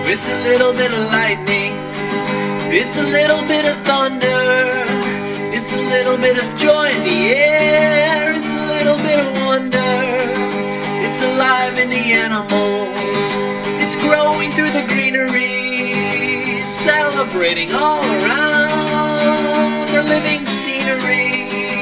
It's a little bit of lightning, it's a little bit of thunder, it's a little bit of joy in the air, it's a little bit of wonder, it's alive in the animals, it's growing through the greenery, celebrating all around the living scenery.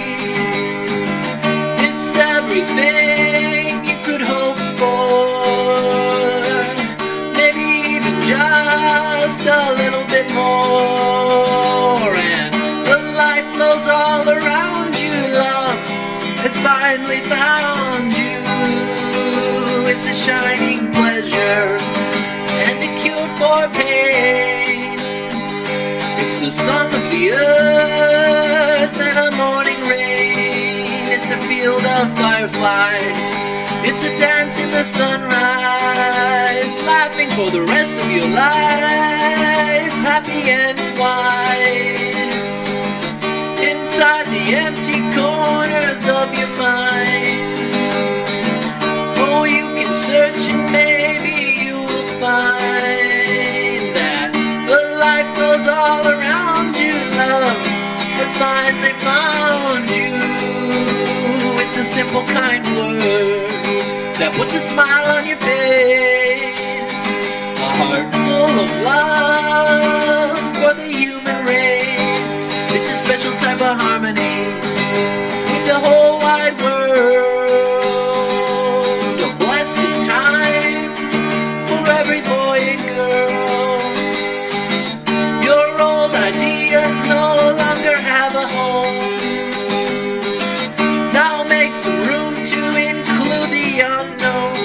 It's everything you could hope for, maybe even just a little bit more, and the life flows all around you. Love has finally found you. It's a shining pleasure and a cure for pain. It's the song of the earth and a morning rain. It's a field of fireflies, it's a dance in the sunrise, laughing for the rest of your life, happy and wise. Inside the empty corners of your mind, oh, you can search and maybe you will find that the light goes all around you. Love has finally found you. It's a simple, kind word that puts a smile on your face, a heart full of love for the human race. It's a special type of harmony with the whole wide world, a blessed time for every boy and girl. Your old ideas no longer have a home. Now make some room to include the unknown,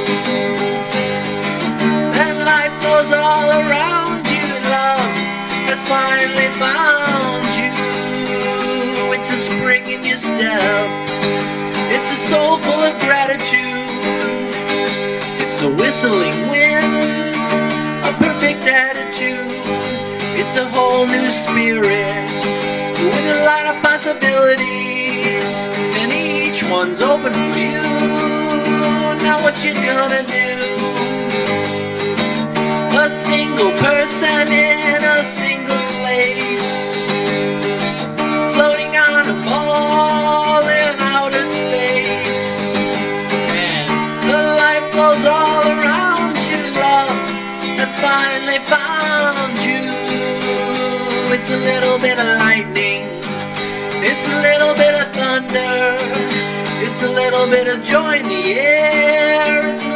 and life goes all around you. Love has finally found you. It's a spring in your step, it's a soul full of gratitude, it's the whistling wind, a perfect attitude. It's a whole new spirit with a lot of possibilities, and each one's open for you. Now what you gonna do? A single person in a single place, floating on a ball in outer space, and the life goes all around you. Love has finally found you. It's a little bit of lightning, it's a little bit of thunder, it's a little bit of joy in the air, it's